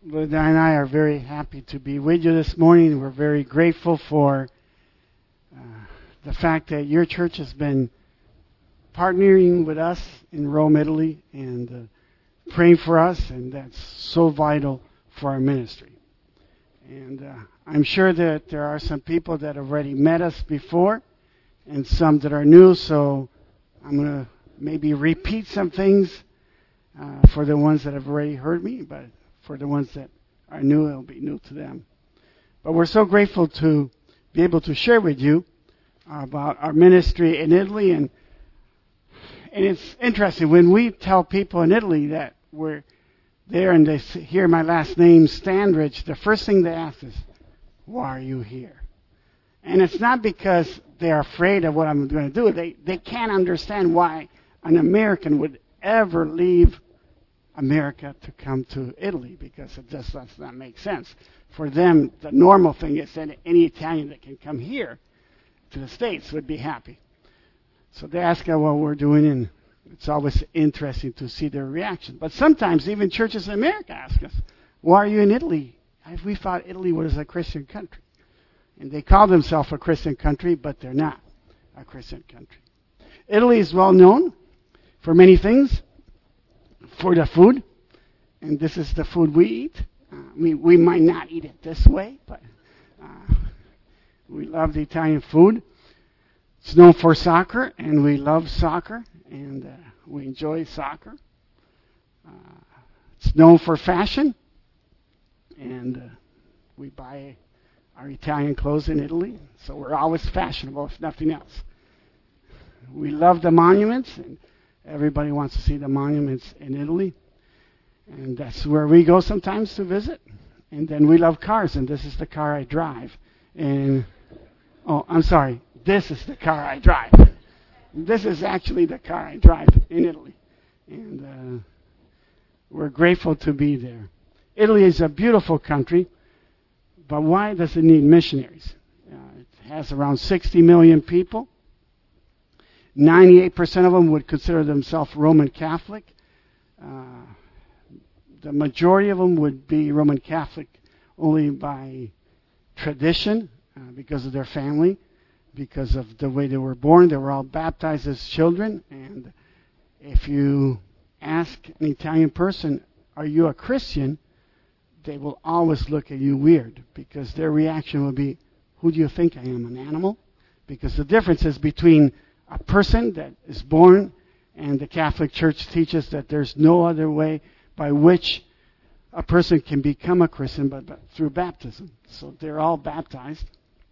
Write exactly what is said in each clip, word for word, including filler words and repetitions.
Linda and I are very happy to be with you this morning. We're very grateful for uh, the fact that your church has been partnering with us in Rome, Italy, and uh, praying for us, and that's so vital for our ministry. And uh, I'm sure that there are some people that have already met us before and some that are new, so I'm going to maybe repeat some things uh, for the ones that have already heard me, but for the ones that are new, it'll be new to them. But we're so grateful to be able to share with you about our ministry in Italy. And and it's interesting, when we tell people in Italy that we're there and they hear my last name, Standridge, the first thing they ask is, why are you here? And it's not because they're afraid of what I'm going to do. They, they can't understand why an American would ever leave America to come to Italy, because it just does not make sense. For them, the normal thing is that any Italian that can come here to the States would be happy. So they ask us what we're doing, and it's always interesting to see their reaction. But sometimes even churches in America ask us, why are you in Italy? We thought Italy was a Christian country. And they call themselves a Christian country, but they're not a Christian country. Italy is well known for many things. For the food, and this is the food we eat. Uh, we, we might not eat it this way, but uh, we love the Italian food. It's known for soccer, and we love soccer, and uh, we enjoy soccer. Uh, it's known for fashion, and uh, we buy our Italian clothes in Italy, so we're always fashionable, if nothing else. We love the monuments, and everybody wants to see the monuments in Italy, and that's where we go sometimes to visit. And then we love cars, and this is the car I drive. And oh, I'm sorry, this is the car I drive. This is actually the car I drive in Italy, and uh, we're grateful to be there. Italy is a beautiful country, but why does it need missionaries? Uh, it has around sixty million people. ninety-eight percent of them would consider themselves Roman Catholic. Uh, the majority of them would be Roman Catholic only by tradition, uh, because of their family, because of the way they were born. They were all baptized as children. And if you ask an Italian person, are you a Christian? They will always look at you weird, because their reaction will be, who do you think I am, an animal? Because the difference is between a person that is born, and the Catholic Church teaches that there's no other way by which a person can become a Christian but, but through baptism. So they're all baptized,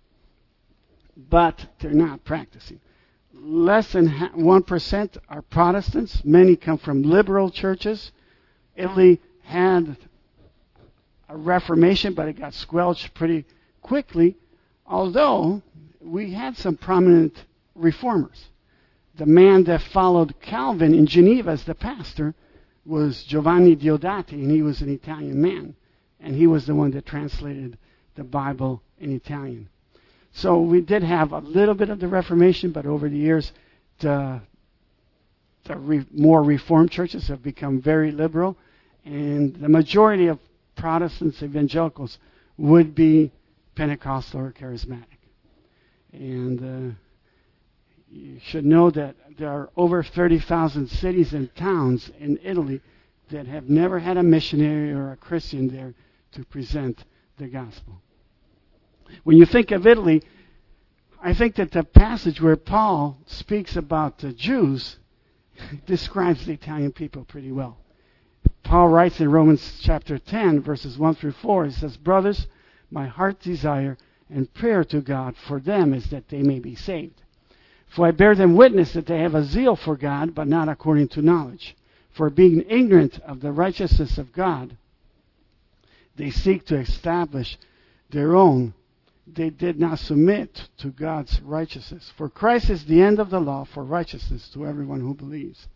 but they're not practicing. Less than one percent are Protestants. Many come from liberal churches. Italy had a Reformation, but it got squelched pretty quickly, although we had some prominent reformers. The man that followed Calvin in Geneva as the pastor was Giovanni Diodati, and he was an Italian man, and he was the one that translated the Bible in Italian. So we did have a little bit of the Reformation, but over the years, the, the re, more Reformed churches have become very liberal, and the majority of Protestants, evangelicals, would be Pentecostal or charismatic. And uh, you should know that there are over thirty thousand cities and towns in Italy that have never had a missionary or a Christian there to present the gospel. When you think of Italy, I think that the passage where Paul speaks about the Jews describes the Italian people pretty well. Paul writes in Romans chapter ten, verses one through four, he says, "Brothers, my heart's desire and prayer to God for them is that they may be saved. For I bear them witness that they have a zeal for God, but not according to knowledge. For being ignorant of the righteousness of God, they seek to establish their own. They did not submit to God's righteousness. For Christ is the end of the law for righteousness to everyone who believes."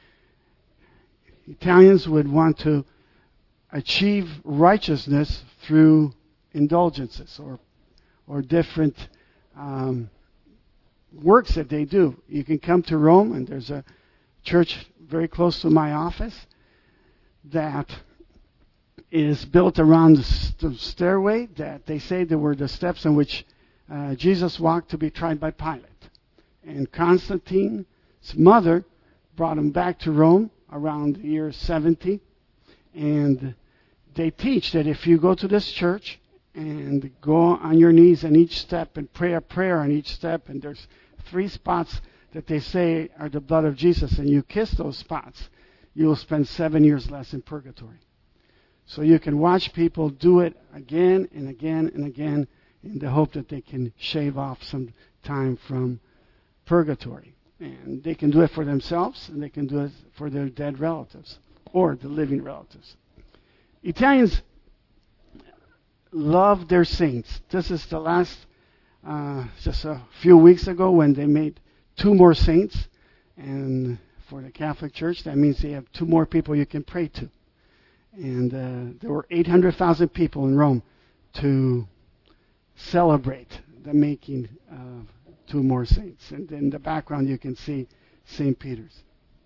Italians would want to achieve righteousness through indulgences or or different um, works that they do. You can come to Rome, and there's a church very close to my office that is built around the, st- stairway that they say there were the steps on which uh, Jesus walked to be tried by Pilate. And Constantine's mother brought him back to Rome around the year seventy. And they teach that if you go to this church and go on your knees on each step and pray a prayer on each step, and there's three spots that they say are the blood of Jesus, and you kiss those spots, you will spend seven years less in purgatory. So you can watch people do it again and again and again in the hope that they can shave off some time from purgatory. And they can do it for themselves, and they can do it for their dead relatives or the living relatives. Italians love their saints. This is the last, uh, just a few weeks ago when they made two more saints. And for the Catholic Church, that means they have two more people you can pray to. And uh, there were eight hundred thousand people in Rome to celebrate the making of two more saints. And in the background you can see Saint Peter's.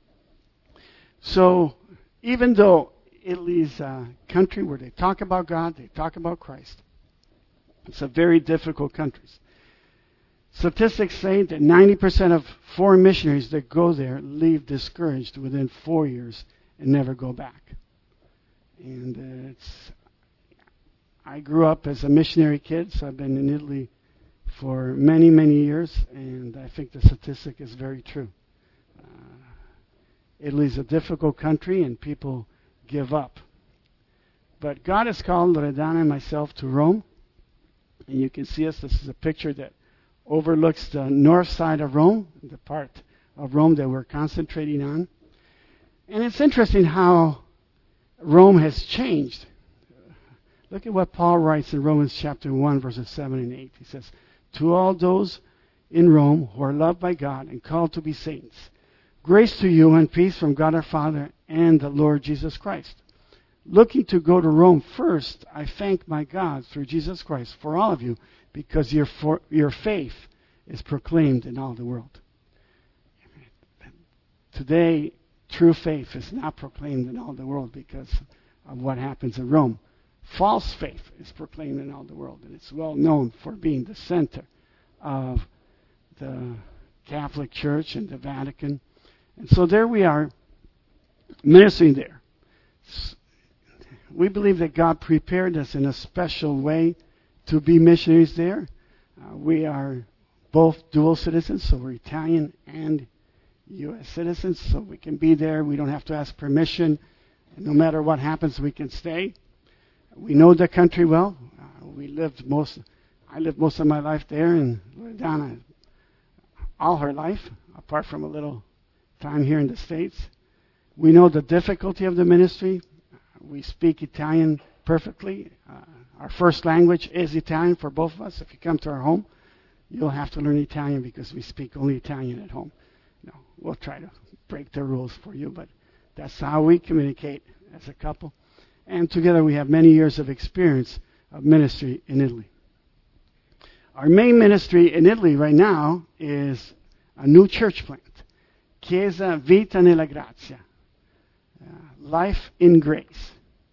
So even though Italy's a country where they talk about God, they talk about Christ, it's a very difficult country. Statistics say that ninety percent of foreign missionaries that go there leave discouraged within four years and never go back. And uh, it's, I grew up as a missionary kid, so I've been in Italy for many, many years, and I think the statistic is very true. Uh, Italy's a difficult country, and people give up. But God has called Loredana and myself to Rome, and you can see us. This is a picture that overlooks the north side of Rome, the part of Rome that we're concentrating on. And it's interesting how Rome has changed. Look at what Paul writes in Romans chapter one, verses seven and eight. He says, "To all those in Rome who are loved by God and called to be saints, grace to you and peace from God our Father and the Lord Jesus Christ. Looking to go to Rome first, I thank my God through Jesus Christ for all of you, because your for, your faith is proclaimed in all the world." Today, true faith is not proclaimed in all the world because of what happens in Rome. False faith is proclaimed in all the world, and it's well known for being the center of the Catholic Church and the Vatican. And so there we are, ministering there. We believe that God prepared us in a special way to be missionaries there. Uh, we are both dual citizens, so we're Italian and U S citizens, so we can be there. We don't have to ask permission. No matter what happens, we can stay. We know the country well. Uh, we lived most, I lived most of my life there, and Loredana all her life, apart from a little time here in the States. We know the difficulty of the ministry. We speak Italian perfectly. Uh, our first language is Italian for both of us. If you come to our home, you'll have to learn Italian because we speak only Italian at home. No, we'll try to break the rules for you, but that's how we communicate as a couple. And together we have many years of experience of ministry in Italy. Our main ministry in Italy right now is a new church plant, Chiesa Vita nella Grazia, uh, Life in Grace.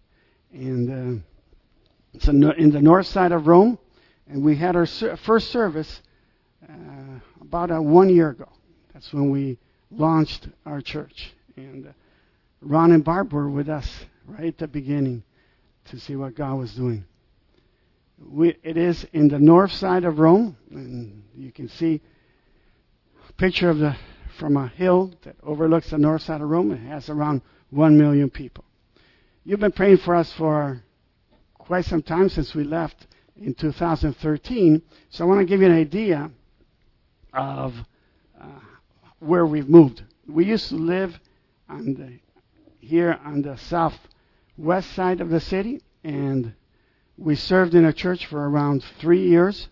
And uh, it's in the, in the north side of Rome, and we had our ser- first service uh, about uh, one year ago. That's when we launched our church. And uh, Ron and Barb were with us right at the beginning to see what God was doing. We, it is in the north side of Rome, and you can see a picture of the from a hill that overlooks the north side of Rome. It has around one million people. You've been praying for us for quite some time since we left in two thousand thirteen, so I want to give you an idea of uh, where we've moved. We used to live on the, here on the southwest side of the city, and we served in a church for around three years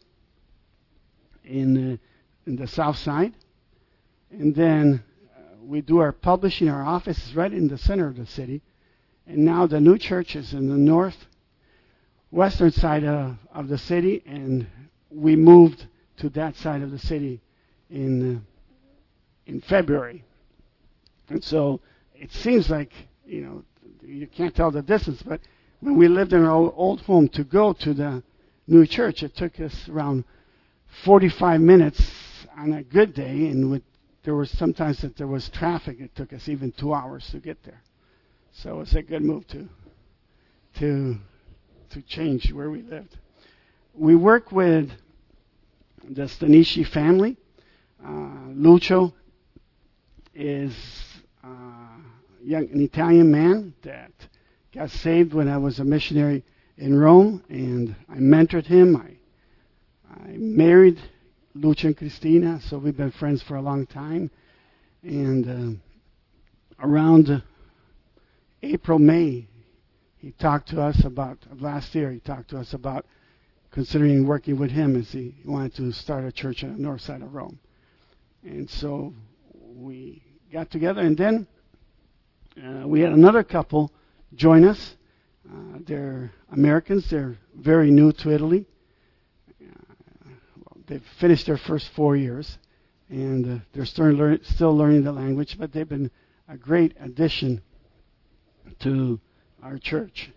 in the, in the south side. And then uh, we do our publishing, our office is right in the center of the city. And now the new church is in the northwestern side of, of the city, and we moved to that side of the city in uh, in February. And so it seems like, you know, you can't tell the distance, but when we lived in our old home, to go to the new church, it took us around forty-five minutes on a good day, and with, there was sometimes that there was traffic, it took us even two hours to get there. So it's a good move to to to change where we lived. We work with the Stanishi family. Uh, Lucio is uh, young, an Italian man that got saved when I was a missionary in Rome, and I mentored him. I I married Lucio and Christina, so we've been friends for a long time. And uh, around uh, April, May, he talked to us about, last year, he talked to us about considering working with him as he wanted to start a church on the north side of Rome. And so we got together, and then uh, we had another couple join us. Uh, they're Americans. They're very new to Italy. Uh, well, they've finished their first four years, and uh, they're still, learn, still learning the language, but they've been a great addition to our church.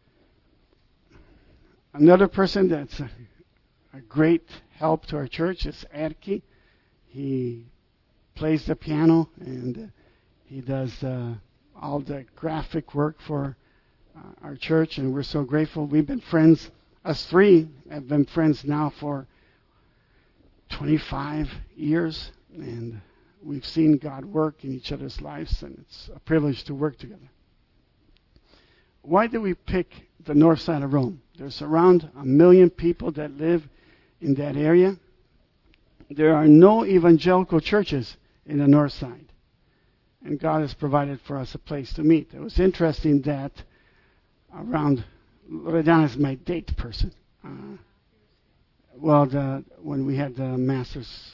Another person that's a, a great help to our church is Erki. He plays the piano, and uh, he does uh, all the graphic work for uh, our church, and we're so grateful. We've been friends, us three have been friends now for twenty-five years, and we've seen God work in each other's lives, and it's a privilege to work together. Why do we pick the north side of Rome? There's around a million people that live in that area. There are no evangelical churches in the north side, and God has provided for us a place to meet. It was interesting that around, Loredana is my date person. Uh, well, the, when we had the Masters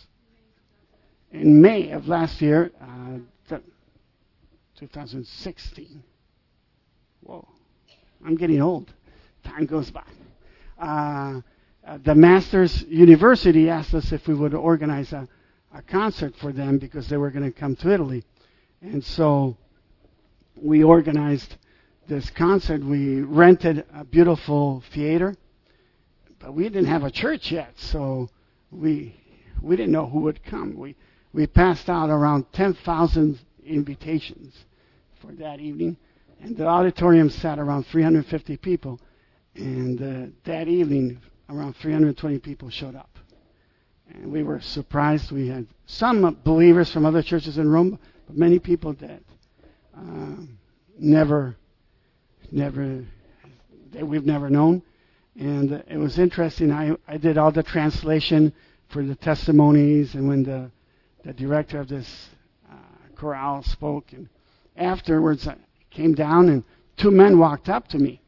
in May of last year, uh, the, twenty sixteen. Whoa, I'm getting old. Time goes by. Uh, uh, the Masters University asked us if we would organize a, a concert for them because they were going to come to Italy. And so we organized this concert. We rented a beautiful theater, but we didn't have a church yet, so we we didn't know who would come. We we passed out around ten thousand invitations for that evening, and the auditorium sat around three hundred fifty people. And uh, that evening, around three hundred twenty people showed up. And we were surprised. We had some believers from other churches in Rome, but many people that uh, never, never, that we've never known. And uh, it was interesting. I, I did all the translation for the testimonies, and when the, the director of this uh, chorale spoke, and afterwards I came down, and two men walked up to me.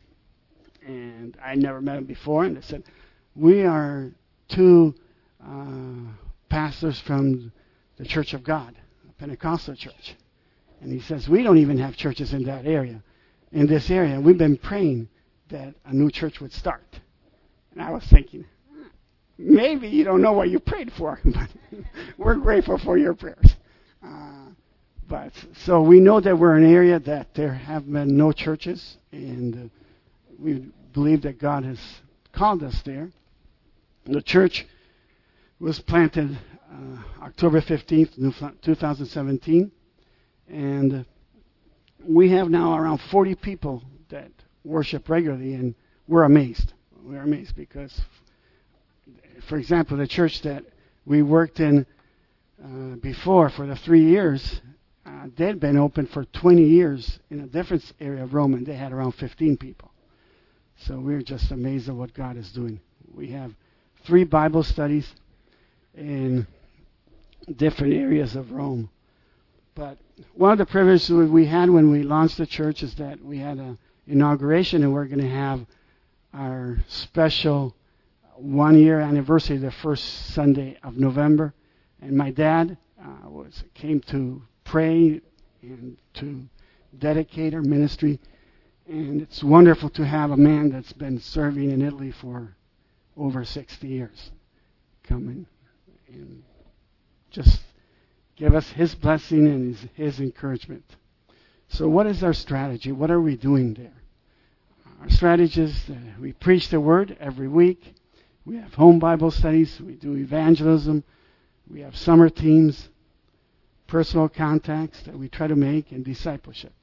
And I never met them before, and they said, "We are two uh, pastors from the Church of God, a Pentecostal church." And he says, "We don't even have churches in that area, in this area. We've been praying that a new church would start." And I was thinking, maybe you don't know what you prayed for, but we're grateful for your prayers. Uh, but so we know that we're in an area that there have been no churches, and uh, we believe that God has called us there. The church was planted uh, October fifteenth, two thousand seventeen, and we have now around forty people that worship regularly, and we're amazed. We're amazed because, for example, the church that we worked in uh, before for the three years, uh, they'd been open for twenty years in a different area of Rome, and they had around fifteen people. So we're just amazed at what God is doing. We have three Bible studies in different areas of Rome. But one of the privileges we had when we launched the church is that we had an inauguration, and we're going to have our special one-year anniversary the first Sunday of November. And my dad uh, was came to pray and to dedicate our ministry. And it's wonderful to have a man that's been serving in Italy for over sixty years come in and just give us his blessing and his, his encouragement. So what is our strategy? What are we doing there? our strategists. Uh, we preach the Word every week. We have home Bible studies. We do evangelism. We have summer teams, personal contacts that we try to make, and discipleship.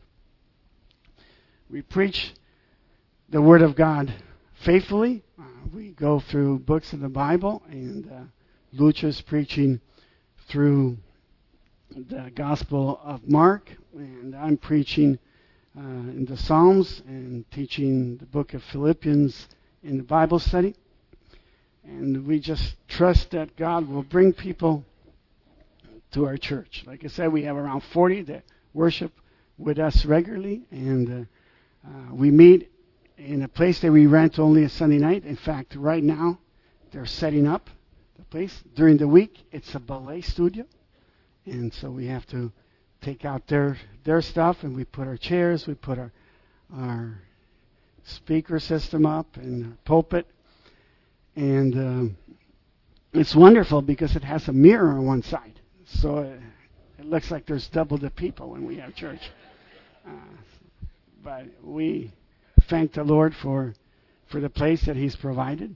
We preach the Word of God faithfully. Uh, we go through books of the Bible, and uh, Lucha's preaching through the Gospel of Mark, and I'm preaching uh, in the Psalms and teaching the book of Philippians in the Bible study. And we just trust that God will bring people to our church. Like I said, we have around forty that worship with us regularly, and uh, uh, we meet in a place that we rent only a Sunday night. In fact, right now, they're setting up the place. During the week, it's a ballet studio, and so we have to take out their their stuff, and we put our chairs, we put our our speaker system up, and our pulpit. And um, it's wonderful because it has a mirror on one side. So it, it looks like there's double the people when we have church. Uh, but we thank the Lord for for the place that He's provided.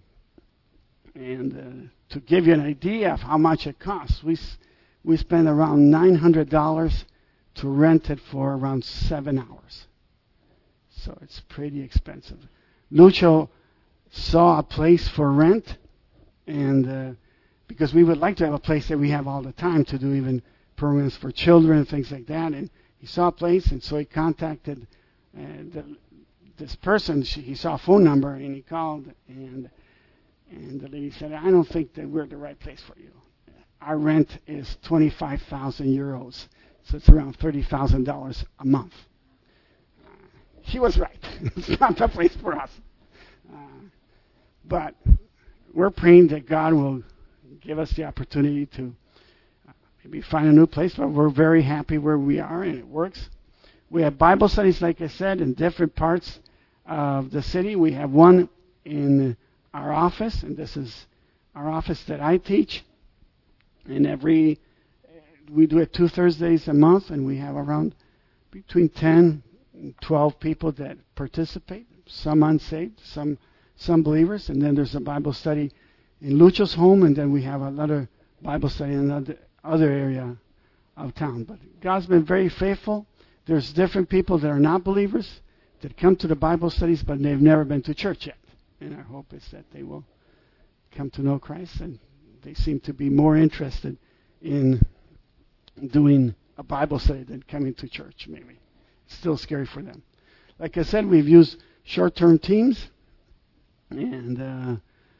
And uh, to give you an idea of how much it costs, we we spend around nine hundred dollars to rent it for around seven hours. So it's pretty expensive. Lucho saw a place for rent, and uh, because we would like to have a place that we have all the time to do even programs for children and things like that, and he saw a place, and so he contacted uh, the, this person. She, he saw a phone number, and he called, and and the lady said, I don't think that we're the right place for you. Our rent is twenty-five thousand euros, so it's around thirty thousand dollars a month. Uh, she was right. It's not the place for us. Uh, But we're praying that God will give us the opportunity to uh, maybe find a new place, but we're very happy where we are, and it works. We have Bible studies, like I said, in different parts of the city. We have one in our office, and this is our office that I teach. And every, we do it two Thursdays a month, and we have around between ten and twelve people that participate, some unsaved, some some believers, and then there's a Bible study in Lucho's home, and then we have another Bible study in another other area of town. But God's been very faithful. There's different people that are not believers that come to the Bible studies, but they've never been to church yet. And our hope is that they will come to know Christ, and they seem to be more interested in doing a Bible study than coming to church, maybe. It's still scary for them. Like I said, we've used short-term teams. And uh,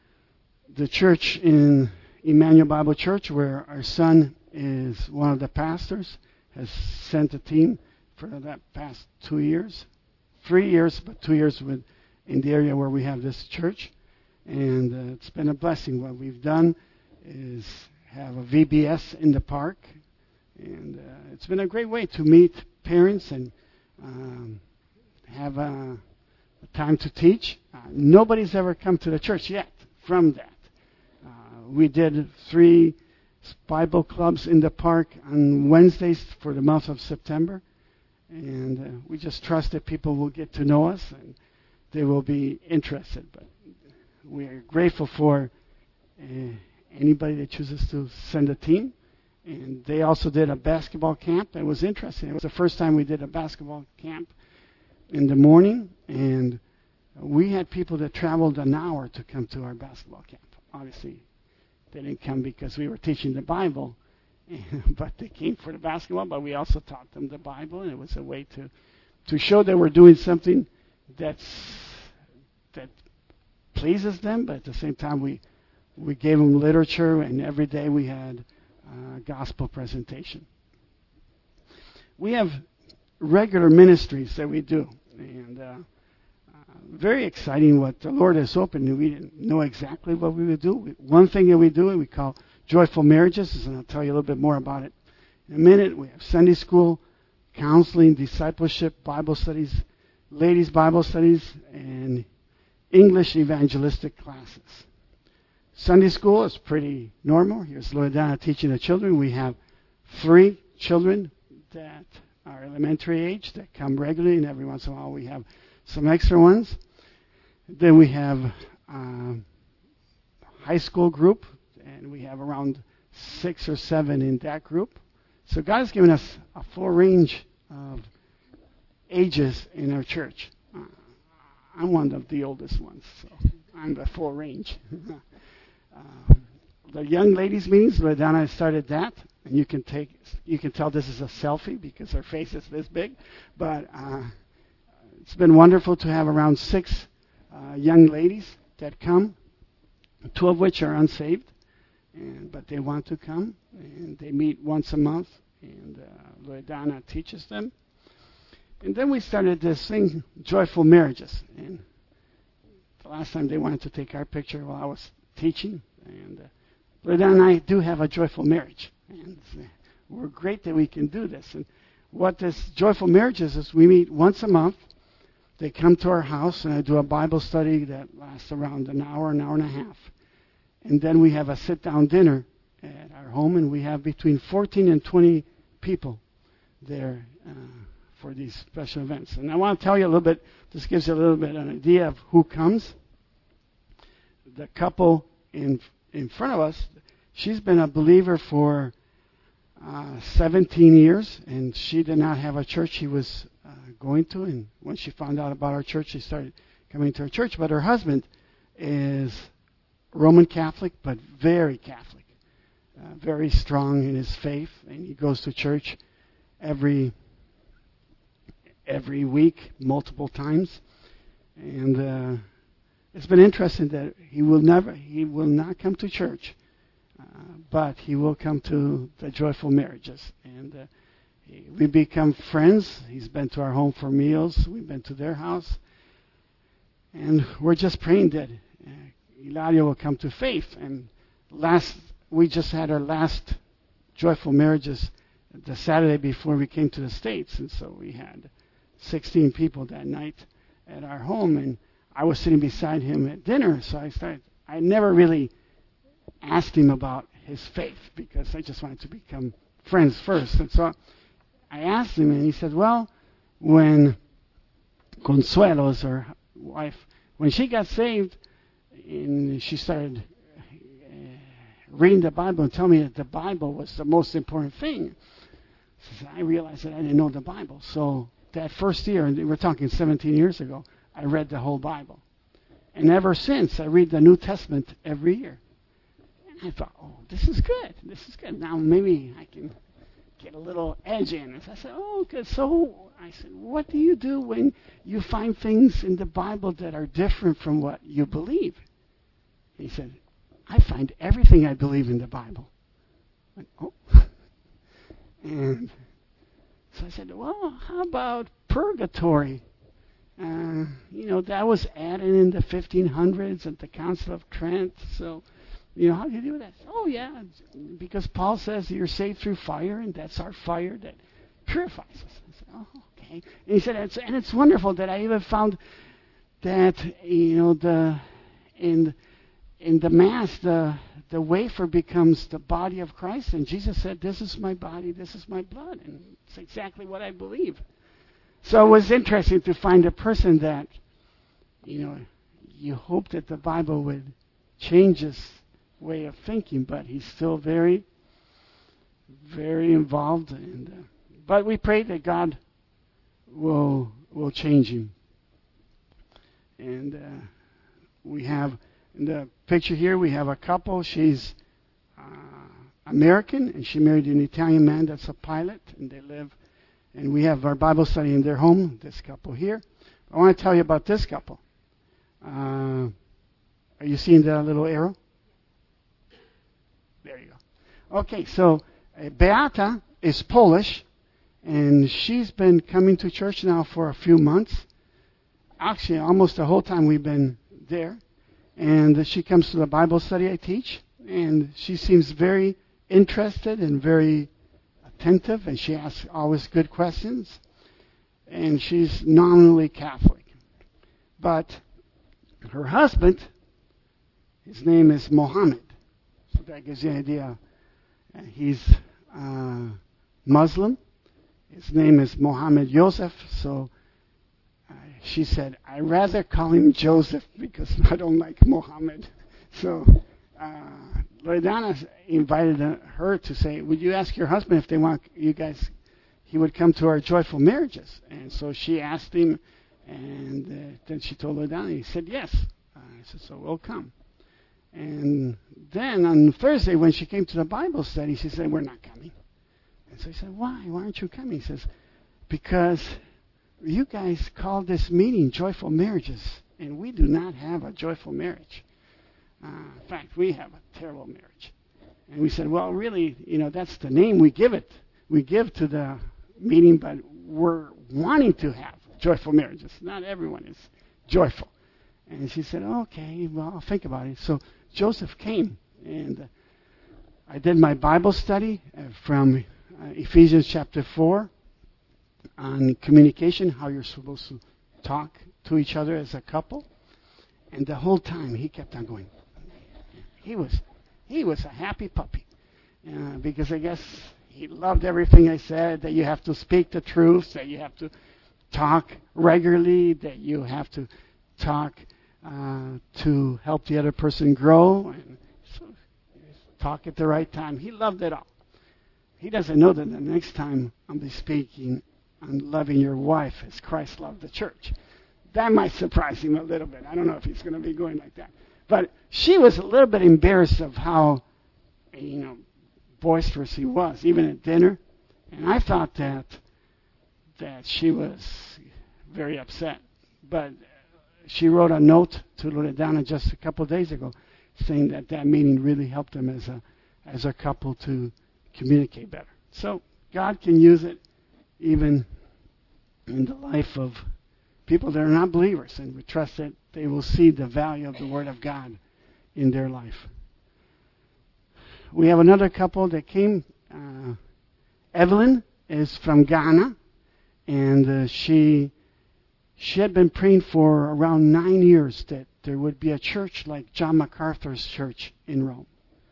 the church in Emmanuel Bible Church, where our son is one of the pastors, has sent a team for that past two years, three years, but two years with in the area where we have this church. And uh, it's been a blessing. What we've done is have a V B S in the park, and uh, it's been a great way to meet parents and um, have a time to teach. Uh, nobody's ever come to the church yet from that. Uh, we did three Bible clubs in the park on Wednesdays for the month of September, and uh, we just trust that people will get to know us and they will be interested. But we are grateful for uh, anybody that chooses to send a team. And they also did a basketball camp. It was interesting. It was the first time we did a basketball camp in the morning, and we had people that traveled an hour to come to our basketball camp. Obviously, they didn't come because we were teaching the Bible, but they came for the basketball, but we also taught them the Bible, and it was a way to, to show that we're doing something that's that pleases them, but at the same time we we gave them literature, and every day we had uh, gospel presentation. We have regular ministries that we do, and uh, uh, very exciting what the Lord has opened. We didn't know exactly what we would do. We, one thing that we do, we call Joyful Marriages, and I'll tell you a little bit more about it in a minute. We have Sunday school, counseling, discipleship, Bible studies, ladies' Bible studies, and English evangelistic classes. Sunday school is pretty normal. Here's Loredana teaching the children. We have three children that are elementary age that come regularly, and every once in a while we have some extra ones. Then we have um, high school group, and we have around six or seven in that group. So God has given us a full range of ages in our church. Uh, I'm one of the oldest ones, so I'm the full range. uh, the young ladies meetings, Loredana started that, and you can take, you can tell this is a selfie because her face is this big, but uh, it's been wonderful to have around six uh, young ladies that come, two of which are unsaved, and but they want to come, and they meet once a month, and uh, Loredana teaches them. And then we started this thing, Joyful Marriages. And the last time they wanted to take our picture while I was teaching. And uh, Loredana and I do have a joyful marriage. And uh, we're great that we can do this. And what this Joyful Marriages is, we meet once a month. They come to our house, and I do a Bible study that lasts around an hour, an hour and a half. And then we have a sit-down dinner at our home, and we have between fourteen and twenty people there uh, for these special events. And I want to tell you a little bit, this gives you a little bit an idea of who comes. The couple in in front of us, she's been a believer for uh, seventeen years, and she did not have a church she was uh, going to. And when she found out about our church, she started coming to our church. But her husband is Roman Catholic, but very Catholic, uh, very strong in his faith, and he goes to church every every week, multiple times. And uh, it's been interesting that he will never, he will not come to church, uh, but he will come to the Joyful Marriages. And uh, he, we become friends. He's been to our home for meals. We've been to their house. And we're just praying that uh, Ilaria will come to faith. And last, we just had our last Joyful Marriages the Saturday before we came to the States. And so we had sixteen people that night at our home, and I was sitting beside him at dinner, so I started, I never really asked him about his faith because I just wanted to become friends first. And so I asked him, and he said, well, when Consuelo, is her wife, when she got saved, and she started uh, reading the Bible and telling me that the Bible was the most important thing, so I realized that I didn't know the Bible. So that first year, and we're talking seventeen years ago, I read the whole Bible. And ever since, I read the New Testament every year. And I thought, oh, this is good. This is good. Now maybe I can get a little edge in. And so I said, oh, good. So I said, what do you do when you find things in the Bible that are different from what you believe? He said, I find everything I believe in the Bible. I went, oh. And so I said, well, how about purgatory? Uh, you know, that was added in the fifteen hundreds at the Council of Trent. So, you know, how do you do that? Oh, yeah, because Paul says you're saved through fire, and that's our fire that purifies us. I said, oh, okay. And he said, it's, and it's wonderful that I even found that, you know, the in in the Mass, the the wafer becomes the body of Christ, and Jesus said, this is my body, this is my blood, and it's exactly what I believe. So it was interesting to find a person that, you know, you hope that the Bible would change his way of thinking, but he's still very, very involved. And uh, but we pray that God will will change him. And uh, we have in the picture here we have a couple. She's uh, American, and she married an Italian man that's a pilot, and they live. And we have our Bible study in their home, this couple here. I want to tell you about this couple. Uh, are you seeing the little arrow? There you go. Okay, so uh, Beata is Polish, and she's been coming to church now for a few months. Actually, almost the whole time we've been there. And she comes to the Bible study I teach, and she seems very interested and very attentive, and she asks always good questions. And she's nominally Catholic. But her husband, his name is Mohammed. So that gives you an idea. He's uh, Muslim. His name is Mohammed Yosef. So uh, she said, I'd rather call him Joseph because I don't like Mohammed. So uh, Loredana invited her to say, would you ask your husband if they want you guys, he would come to our joyful marriages. And so she asked him, and uh, then she told Loredana, he said yes. Uh, I said, so we'll come. And then on Thursday, when she came to the Bible study, she said, we're not coming. And so he said, why? Why aren't you coming? He says, because you guys called this meeting Joyful Marriages, and we do not have a joyful marriage. Uh, in fact, we have a terrible marriage. And we said, well, really, you know, that's the name we give it. We give to the meeting, but we're wanting to have joyful marriages. Not everyone is joyful. And she said, okay, well, I'll think about it. So Joseph came, and uh, I did my Bible study uh, from uh, Ephesians chapter four on communication, how you're supposed to talk to each other as a couple. And the whole time he kept on going. He was he was a happy puppy uh, because I guess he loved everything I said, that you have to speak the truth, that you have to talk regularly, that you have to talk uh, to help the other person grow, and so talk at the right time. He loved it all. He doesn't know that the next time I'll be speaking on loving your wife as Christ loved the church. That might surprise him a little bit. I don't know if he's going to be going like that. But she was a little bit embarrassed of how, you know, boisterous he was, even at dinner. And I thought that that she was very upset. But she wrote a note to Loredana just a couple of days ago saying that that meeting really helped them as a as a couple to communicate better. So God can use it even in the life of people that are not believers, and we trust that they will see the value of the Word of God in their life. We have another couple that came. Uh, Evelyn is from Ghana, and uh, she she had been praying for around nine years that there would be a church like John MacArthur's church in Rome.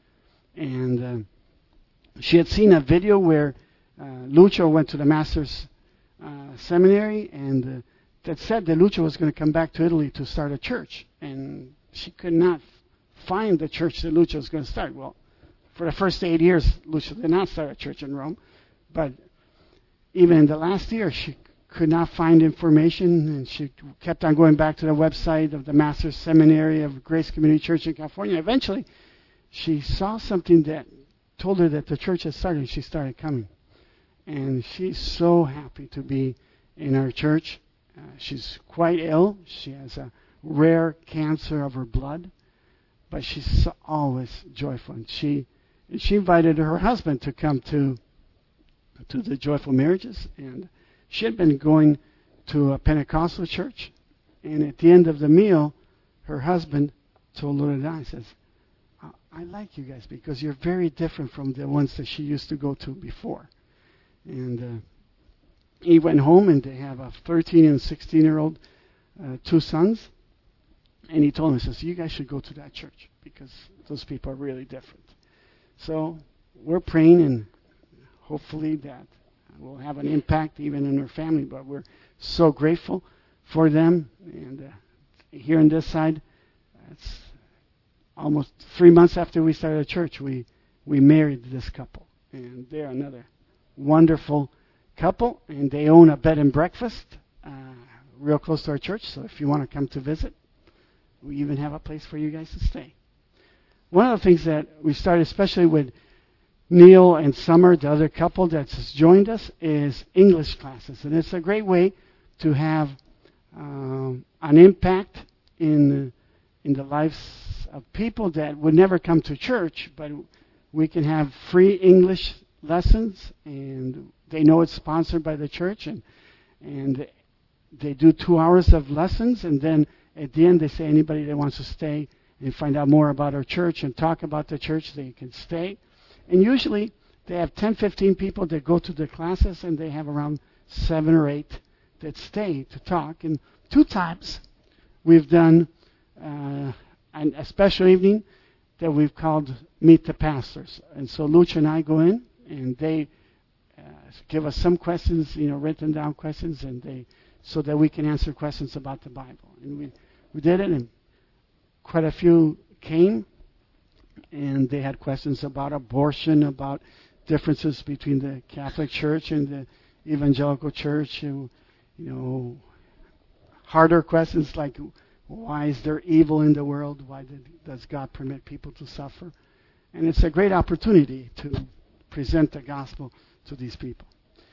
And uh, she had seen a video where uh, Lucio went to the Master's uh, Seminary, and uh, that said that Lucio was going to come back to Italy to start a church. And she could not find the church that Lucio was going to start. Well, for the first eight years, Lucio did not start a church in Rome. But even in the last year, she could not find information, and she kept on going back to the website of the Master's Seminary of Grace Community Church in California. Eventually, she saw something that told her that the church had started, and she started coming. And she's so happy to be in our church. Uh, she's quite ill. She has a rare cancer of her blood, but she's so, always joyful. And she and she invited her husband to come to to the Joyful Marriages, and she had been going to a Pentecostal church. And at the end of the meal, her husband told Loredana, he says, I like you guys because you're very different from the ones that she used to go to before. And uh, he went home, and they have a thirteen and sixteen-year-old, uh, two sons. And he told them, he says, you guys should go to that church because those people are really different. So we're praying, and hopefully that will have an impact even in her family. But we're so grateful for them. And uh, here on this side, it's almost three months after we started a church, we, we married this couple. And they're another wonderful couple, and they own a bed and breakfast uh, real close to our church. So if you want to come to visit, we even have a place for you guys to stay. One of the things that we started, especially with Neil and Summer, the other couple that's joined us, is English classes. And it's a great way to have um, an impact in, in the lives of people that would never come to church, but we can have free English lessons, and they know it's sponsored by the church, and and they do two hours of lessons, and then at the end they say anybody that wants to stay and find out more about our church and talk about the church, they can stay. And usually they have ten, fifteen people that go to the classes, and they have around seven or eight that stay to talk. And two times we've done uh, an, a special evening that we've called Meet the Pastors. And so Lucha and I go in, and they uh, give us some questions, you know, written down questions, and they so that we can answer questions about the Bible. And we, we did it, and quite a few came, and they had questions about abortion, about differences between the Catholic Church and the Evangelical Church, and, you know, harder questions like, why is there evil in the world? Why did, does God permit people to suffer? And it's a great opportunity to present the gospel to these people.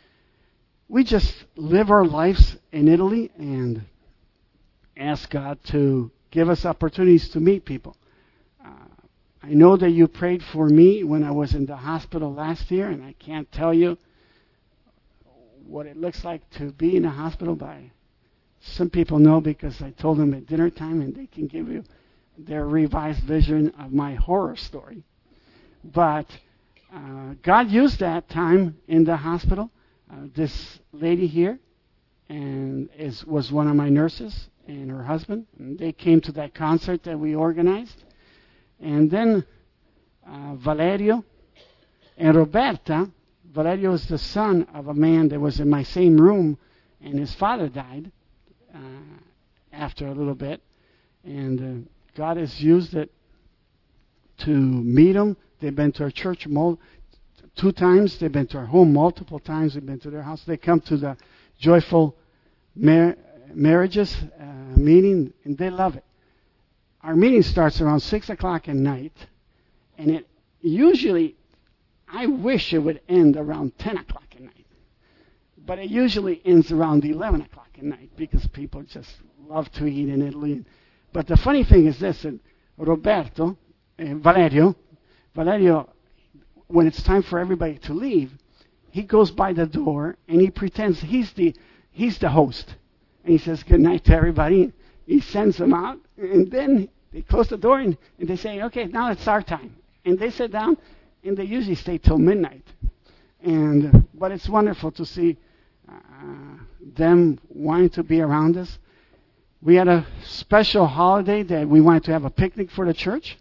We just live our lives in Italy and ask God to give us opportunities to meet people. Uh, I know that you prayed for me when I was in the hospital last year, and I can't tell you what it looks like to be in a hospital. By some people know because I told them at dinner time, and they can give you their revised vision of my horror story. But uh, God used that time in the hospital. Uh, this lady here and is was one of my nurses and her husband. And they came to that concert that we organized. And then uh, Valerio and Roberta. Valerio is the son of a man that was in my same room, and his father died uh, after a little bit. And uh, God has used it to meet them. They've been to our church mul- two times. They've been to our home multiple times. They've been to their house. They come to the Joyful Mar- Marriages uh, meeting, and they love it. Our meeting starts around six o'clock at night, and it usually, I wish it would end around ten o'clock at night. But it usually ends around eleven o'clock at night because people just love to eat in Italy. But the funny thing is this, that Roberto, uh, Valerio, Valerio, when it's time for everybody to leave, he goes by the door and he pretends he's the he's the host. And he says good night to everybody. He sends them out, and then they close the door and, and they say, okay, now it's our time. And they sit down, and they usually stay till midnight. And uh, but it's wonderful to see uh, them wanting to be around us. We had a special holiday that we wanted to have a picnic for the church,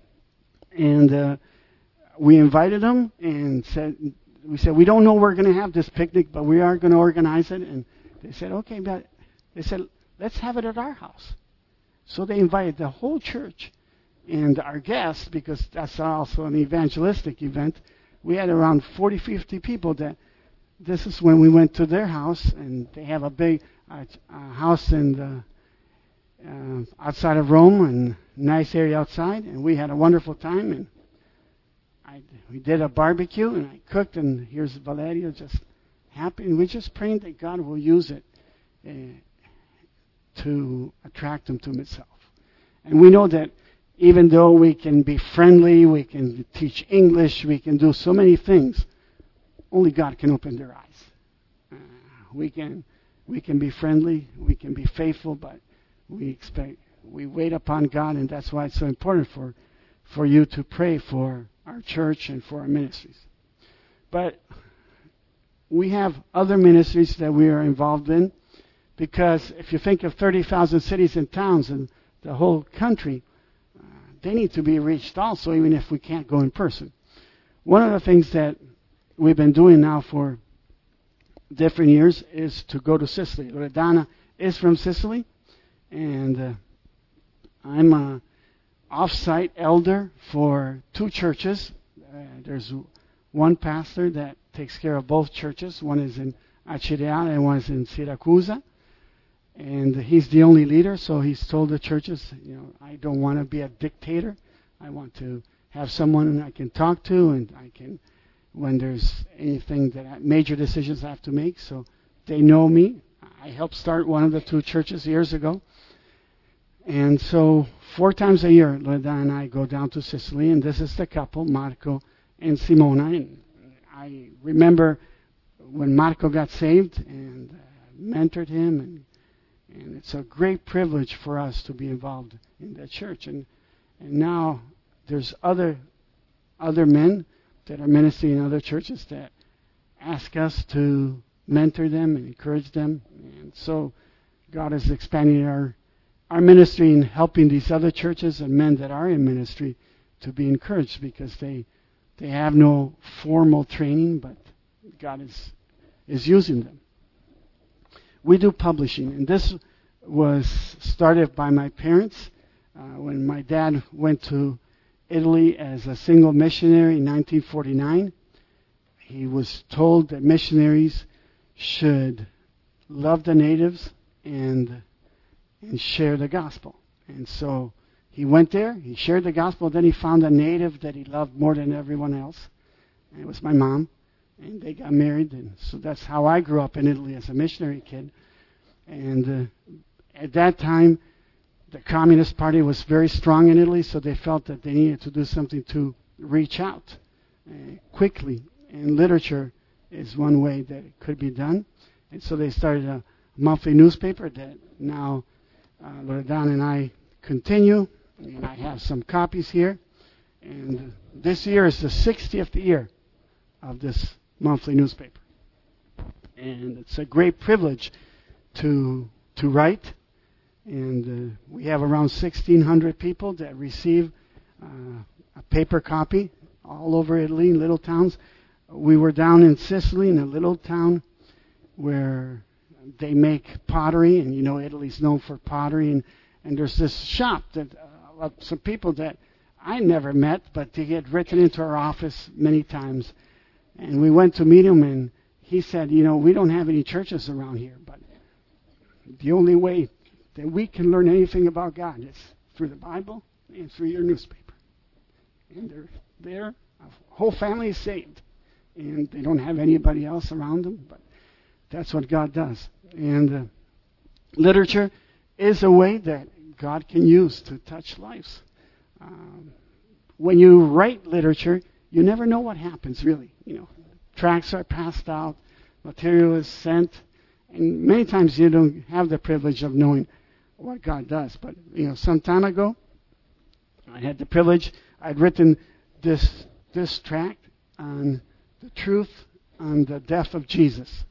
and uh, we invited them and said, we said we don't know we're going to have this picnic, but we are going to organize it. And they said, okay, but they said let's have it at our house. So they invited the whole church and our guests, because that's also an evangelistic event. We had around forty, fifty people. That this is when we went to their house, and they have a big uh, uh, house in the Uh, outside of Rome, and nice area outside, and we had a wonderful time. And I, we did a barbecue, and I cooked, and here's Valerio just happy, and we're just praying that God will use it uh, to attract him to himself. And we know that even though we can be friendly, we can teach English, we can do so many things, only God can open their eyes. Uh, we can we can be friendly, we can be faithful, but we expect, we wait upon God, and that's why it's so important for, for you to pray for our church and for our ministries. But we have other ministries that we are involved in, because if you think of thirty thousand cities and towns in the whole country, uh, they need to be reached also, even if we can't go in person. One of the things that we've been doing now for different years is to go to Sicily. Loredana is from Sicily. And uh, I'm an off-site elder for two churches. Uh, there's one pastor that takes care of both churches. One is in Acireale and one is in Siracusa. And he's the only leader, so he's told the churches, you know, I don't want to be a dictator. I want to have someone I can talk to, and I can, when there's anything that I, major decisions I have to make. So they know me. I helped start one of the two churches years ago. And so four times a year, Leda and I go down to Sicily, and this is the couple, Marco and Simona. And I remember when Marco got saved, and uh, mentored him, and and it's a great privilege for us to be involved in that church. And and now there's other other men that are ministering in other churches that ask us to mentor them and encourage them. And so God is expanding our our ministry in helping these other churches and men that are in ministry to be encouraged, because they they have no formal training, but God is is using them. we do publishing, and this was started by my parents uh, when my dad went to Italy as a single missionary in nineteen forty-nine. He was told that missionaries should love the natives and and share the gospel. And so he went there, he shared the gospel, then he found a native that he loved more than everyone else. And it was my mom. And they got married. And so that's how I grew up in Italy as a missionary kid. And uh, at that time, the Communist Party was very strong in Italy, so they felt that they needed to do something to reach out uh, quickly. And literature is one way that it could be done. And so they started a monthly newspaper that now uh, Loredana and I continue. And I have some copies here. And this year is the sixtieth year of this monthly newspaper. And it's a great privilege to to write. And uh, we have around sixteen hundred people that receive uh, a paper copy all over Italy in little towns. We were down in Sicily in a little town where they make pottery, and you know Italy's known for pottery, and, and there's this shop that uh, some people that I never met, but they get written into our office many times. And we went to meet him, and he said, you know, we don't have any churches around here, but the only way that we can learn anything about God is through the Bible and through your newspaper. And they're there, a whole family is saved, and they don't have anybody else around them, but that's what God does. And uh, literature is a way that God can use to touch lives. Um, when you write literature, you never know what happens, really. You know, tracts are passed out, material is sent, and many times you don't have the privilege of knowing what God does. But, you know, some time ago, I had the privilege, I'd written this this tract on the truth on the death of Jesus.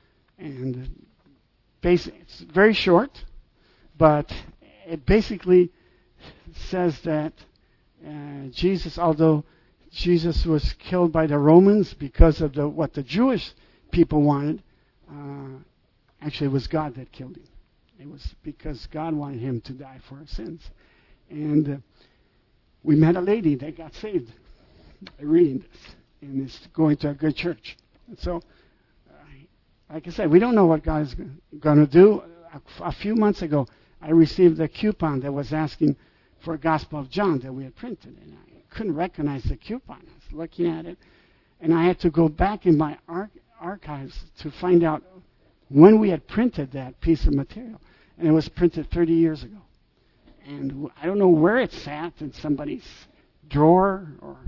And basically, it's very short, but it basically says that uh, Jesus, although Jesus was killed by the Romans because of the what the Jewish people wanted, uh, actually it was God that killed him. It was because God wanted him to die for our sins. And uh, we met a lady that got saved by reading this, and is going to a good church. And so, uh, like I said, we don't know what God is going to do. A, a few months ago, I received a coupon that was asking for a Gospel of John that we had printed, and I couldn't recognize the coupon. I was looking at it, and I had to go back in my ar- archives to find out when we had printed that piece of material, and it was printed thirty years ago. And w- I don't know where it sat, in somebody's drawer, or,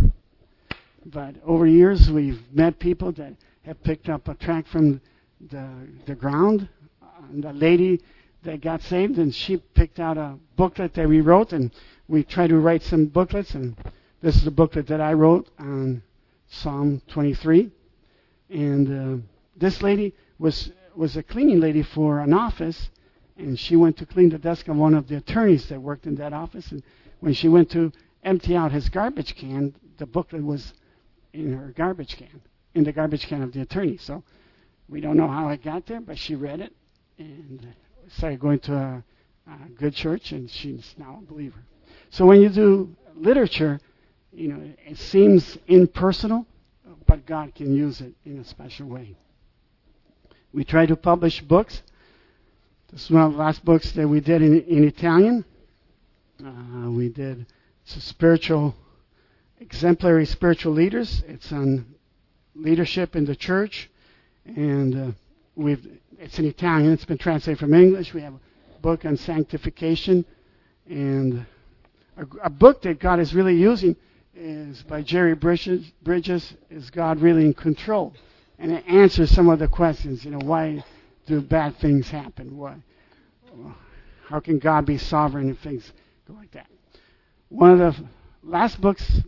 but over the years we've met people that have picked up a tract from the the ground. And the lady that got saved, and she picked out a booklet that we wrote, and we tried to write some booklets, and this is the booklet that I wrote on Psalm twenty-three. And uh, this lady was was a cleaning lady for an office, and she went to clean the desk of one of the attorneys that worked in that office, and when she went to empty out his garbage can, the booklet was in her garbage can, in the garbage can of the attorney. So we don't know how it got there, but she read it and started going to a, a good church, and she's now a believer. So when you do literature, you know, it seems impersonal, but God can use it in a special way. We try to publish books. This is one of the last books that we did in, in Italian. Uh, we did it's a spiritual, exemplary spiritual leaders. It's on leadership in the church, and uh, we've it's in Italian. It's been translated from English. We have a book on sanctification, and a, a book that God is really using is by Jerry Bridges. Bridges, Is God Really in Control? And it answers some of the questions. You know, why do bad things happen? Why? How can God be sovereign if things go like that? One of the last books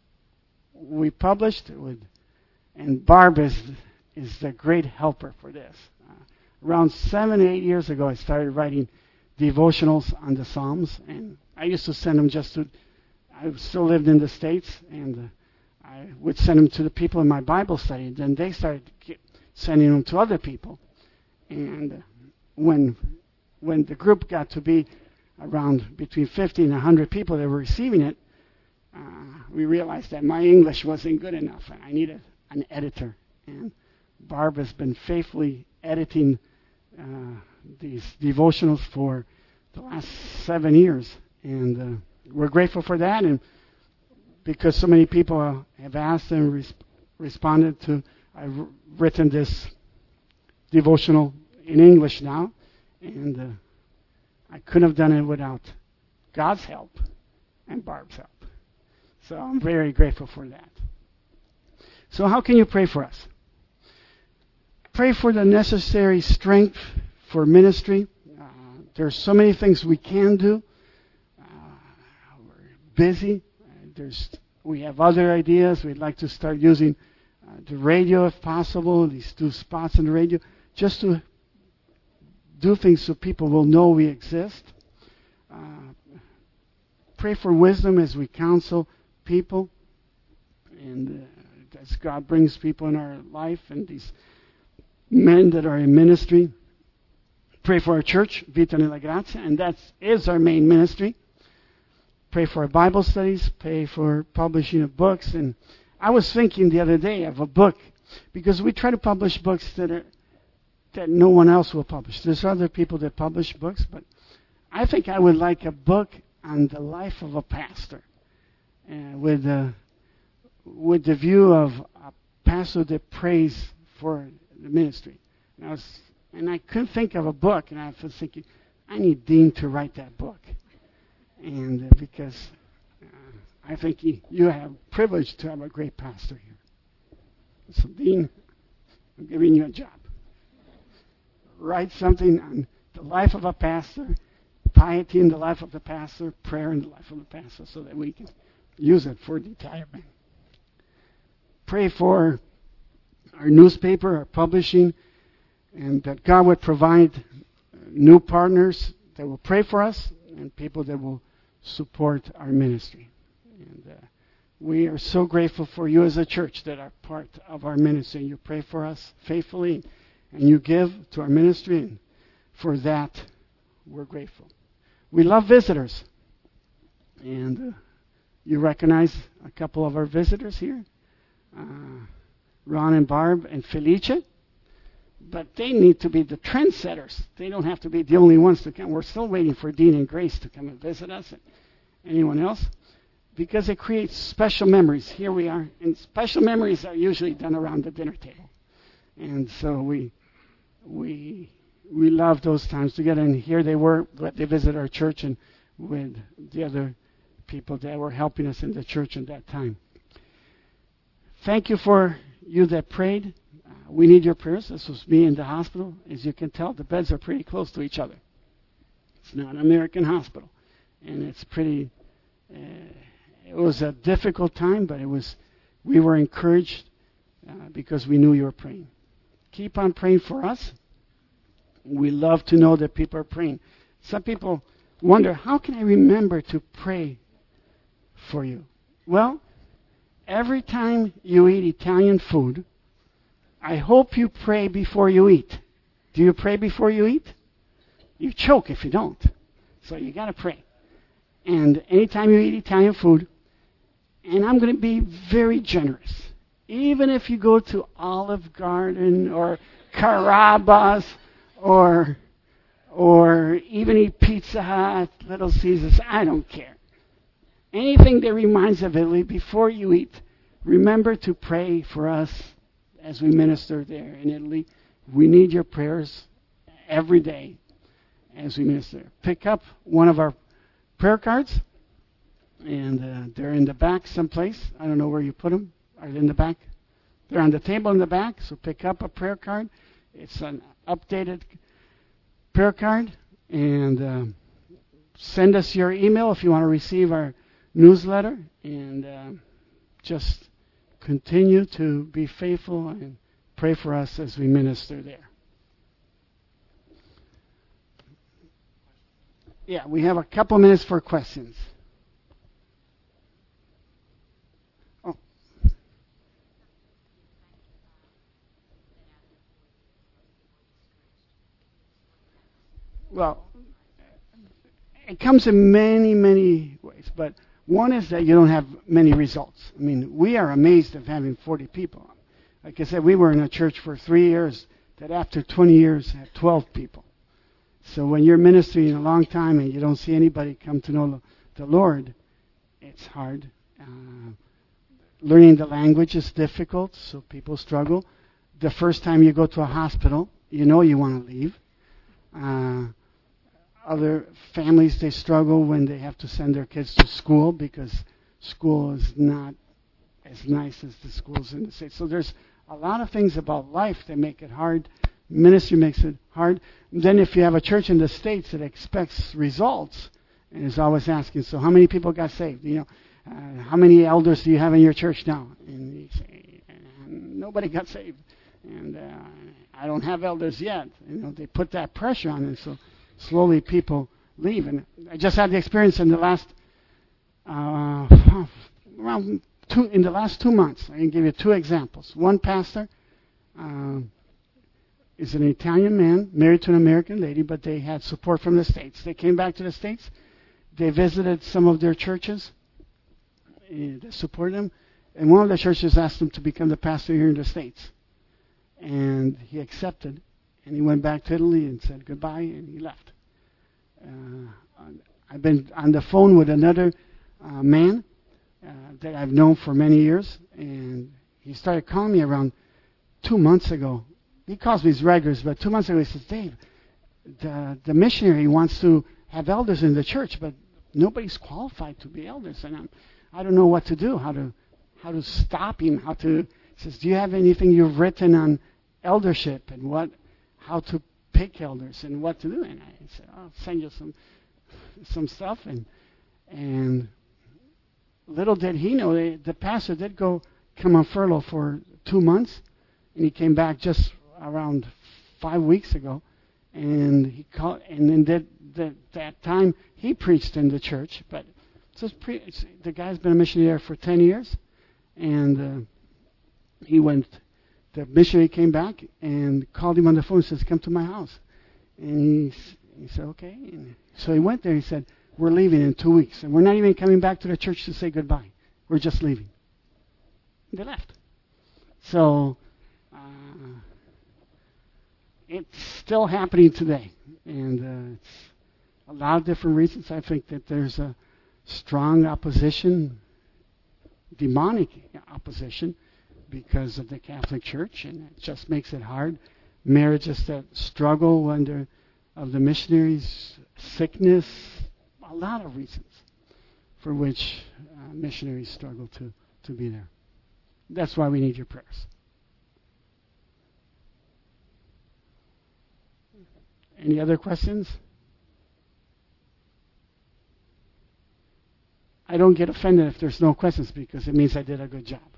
we published, with, and Barb is, is the great helper for this. Uh, around seven, eight years ago, I started writing devotionals on the Psalms, and I used to send them just to, I still lived in the States, and uh, I would send them to the people in my Bible study. Then they started sending them to other people. And uh, when when the group got to be around between fifty and one hundred people that were receiving it, uh, we realized that my English wasn't good enough, and I needed an editor. And Barb has been faithfully editing uh, these devotionals for the last seven years, and uh, we're grateful for that. And because so many people have asked and res- responded to, I've written this devotional in English now, and uh, I couldn't have done it without God's help and Barb's help. So I'm very grateful for that. So how can you pray for us? Pray for the necessary strength for ministry. Uh, there's so many things we can do. Uh, we're busy. Uh, there's we have other ideas. We'd like to start using uh, the radio if possible, these two spots in the radio, just to do things so people will know we exist. Uh, pray for wisdom as we counsel people, and uh, as God brings people in our life and these men that are in ministry. Pray for our church, Vita nella Grazia, and that is our main ministry. Pray for our Bible studies. Pray for publishing of books. And I was thinking the other day of a book, because we try to publish books that are that no one else will publish. There's other people that publish books, but I think I would like a book on the life of a pastor, uh, with uh, with the view of a pastor that prays for the ministry. And I, was, and I couldn't think of a book, and I was thinking, I need Dean to write that book. And uh, because uh, I think he, you have privilege to have a great pastor here. So Dean, I'm giving you a job. Write something on the life of a pastor, piety in the life of the pastor, prayer in the life of the pastor, so that we can use it for the entire man. Pray for our newspaper, our publishing, and that God would provide new partners that will pray for us and people that will support our ministry. And uh, we are so grateful for you as a church that are part of our ministry. You pray for us faithfully, and you give to our ministry, and for that we're grateful. We love visitors, and uh, you recognize a couple of our visitors here. Uh, Ron and Barb and Felice, but they need to be the trendsetters. They don't have to be the only ones to come. We're still waiting for Dean and Grace to come and visit us, and anyone else, because it creates special memories. Here we are, and special memories are usually done around the dinner table, and so we we we love those times together. And here they were, they visit our church, and with the other people that were helping us in the church at that time. Thank you for you that prayed. Uh, we need your prayers. This was me in the hospital. As you can tell, the beds are pretty close to each other. It's not an American hospital. And it's pretty, uh, it was a difficult time, but it was, we were encouraged uh, because we knew you were praying. Keep on praying for us. We love to know that people are praying. Some people wonder, how can I remember to pray for you? Well, every time you eat Italian food, I hope you pray before you eat. Do you pray before you eat? You choke if you don't. So you got to pray. And anytime you eat Italian food, and I'm going to be very generous, even if you go to Olive Garden or Carrabba's or or even eat Pizza Hut, Little Caesars, I don't care. Anything that reminds of Italy, before you eat, remember to pray for us as we minister there in Italy. We need your prayers every day as we minister. Pick up one of our prayer cards, and uh, they're in the back someplace. I don't know where you put them. Are they in the back? They're on the table in the back, so pick up a prayer card. It's an updated prayer card, and uh, send us your email if you want to receive our newsletter, and uh, just continue to be faithful and pray for us as we minister there. Yeah, we have a couple minutes for questions. Oh. Well, it comes in many, many ways, but one is that you don't have many results. I mean, we are amazed of having forty people. Like I said, we were in a church for three years that after twenty years had twelve people. So when you're ministering a long time and you don't see anybody come to know the Lord, it's hard. Uh, learning the language is difficult, so people struggle. The first time you go to a hospital, you know you want to leave. Uh, other families, they struggle when they have to send their kids to school because school is not as nice as the schools in the States. So there's a lot of things about life that make it hard. Ministry makes it hard. And then if you have a church in the States that expects results and is always asking, so how many people got saved? You know, uh, how many elders do you have in your church now? And you say, nobody got saved. And uh, I don't have elders yet. You know, they put that pressure on it, so slowly people leave. And I just had the experience in the last uh, around two in the last two months. I can give you two examples. One pastor uh, is an Italian man married to an American lady, but they had support from the States. They came back to the States. They visited some of their churches. Uh, they supported them, and one of the churches asked him to become the pastor here in the States. And he accepted, and he went back to Italy and said goodbye, and he left. Uh, I've been on the phone with another uh, man uh, that I've known for many years, and he started calling me around two months ago. He calls me his regulars, but two months ago he says, Dave, the, the missionary wants to have elders in the church, but nobody's qualified to be elders, and I'm, I don't know what to do, how to how to stop him, how to... He says, do you have anything you've written on eldership and what, how to pick elders and what to do? And I said, I'll send you some some stuff. And and little did he know, they, the pastor did go come on furlough for two months, and he came back just around five weeks ago. And he called, and then that that, that time he preached in the church. But so it's pre, it's, the guy's been a missionary there for ten years, and. Uh, He went, the missionary came back and called him on the phone and says, come to my house. And he, he said, okay. And so he went there. He said, we're leaving in two weeks. And we're not even coming back to the church to say goodbye. We're just leaving. They left. So uh, it's still happening today. And uh, it's a lot of different reasons. I think that there's a strong opposition, demonic opposition, because of the Catholic Church, and it just makes it hard. Marriages that struggle under of the missionaries, sickness, a lot of reasons for which uh, missionaries struggle to, to be there. That's why we need your prayers. Any other questions? I don't get offended if there's no questions because it means I did a good job.